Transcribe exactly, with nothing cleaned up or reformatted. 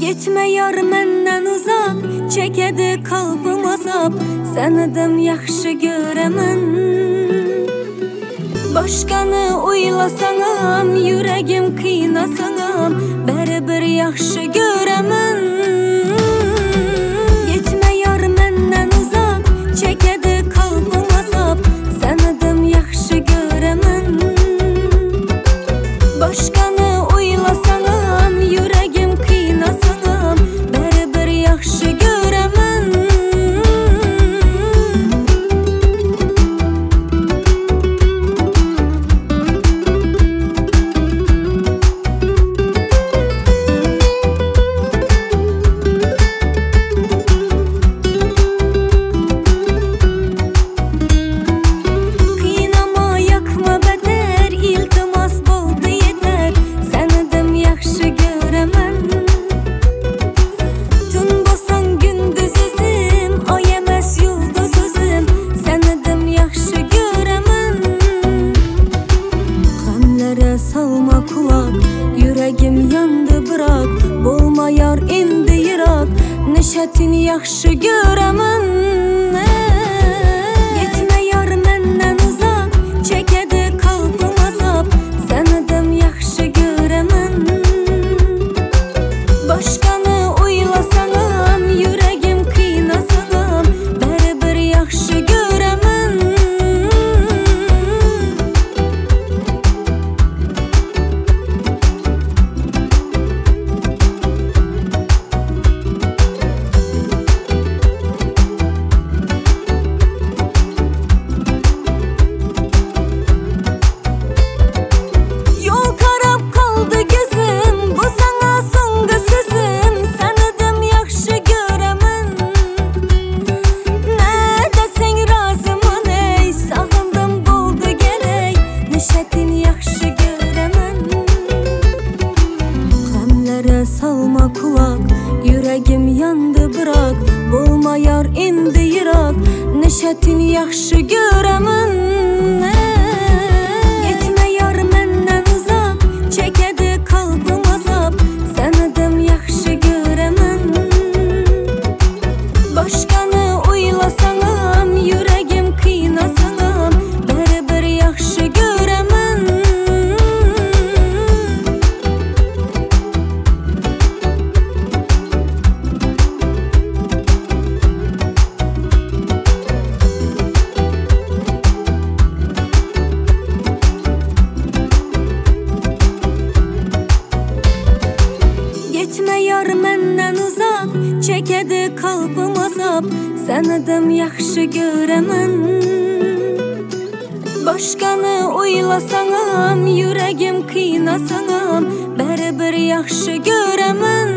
Getme yar menden uzak, çekedi kalbim azap. Senidim yaxşı göremen. Başkanı uylasanam, yüreğim kıynasanam, beribir yaxşı göremen. Getme yar menden uzak, çekedi kalbim azap. Senidim yaxşı göremen. Başkanı uylasanam, yüreğim kıynasanam, beribir yaxşı göremen. Kıynama yakma beter, iltimas boldu yeter. Senidim yaxşı göremen. Tün bosan gündüz üzüm, ay emes yulduz üzüm. Senidim yaxşı göremen. Gamlere salma kulak, yüreğim yandı bırak. Bolma yar indi yırak, neşetin yaxşı göremen. Getme yar menden uzak, çekedi kalbim azap. Senidim yaxşı göremen. Başkanı uylasanam, yüreğim kıynasanam, beribir yaxşı göremen. Yol karab kaldı gözüm, bu sana songu sözüm. Senidim yaxşı göremen. Ne desen razımın ey, sağındım boldu gerek, neşetin yaxşı göremen. Gamlere salma kulak, yüreğim yandı bırak. Bolma yar indi yırak, neşetin yaxşı göremen. Getme yar menden uzak, çekedi kalbim azap. Senidim yaxşı göremen. Başkanı uylasanam, yüreğim kıynasanam, beribir yaxşı göremen. Getme yar menden uzak, çekedi kalbim azap. Senidim yaxşı göremen. Başkanı uylasanam, yüreğim kıynasanam, beribir yaxşı göremen.